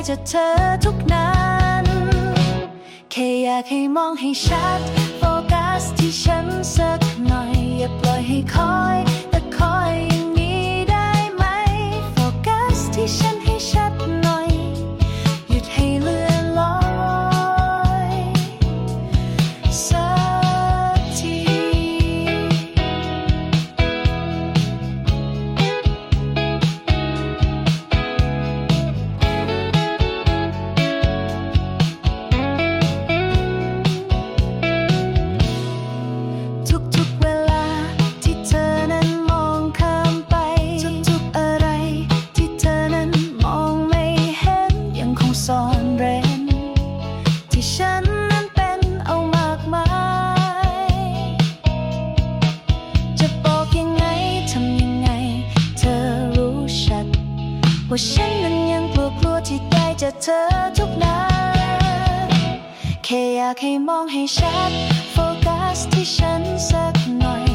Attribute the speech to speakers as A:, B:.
A: จะเธอทุกนั้นแค่อยากให้มองให้ชัดโฟกัสที่ฉันสักหน่อยอย่าปล่อยให้คอยแต่คอยอย่างนี้ได้ไหมโฟกัสที่ฉันให้ชัดหน่อยหยุดให้เลื่อนลอยสักทีทุกเวลาที่เธอนั้นมองข้ามไปทุกอะไรที่เธอนั้นมองไม่เห็นยังคงซ่อนเร้นที่ฉันนั้นเป็นเอามากมายจะบอกยังไงทำยังไงเธอรู้ชัดว่าฉันนั้นยังกลัวที่ได้เจอเธอทุกนาทีแค่อยากให้มองให้ชัดโฟกัสที่ฉันสักหน่อย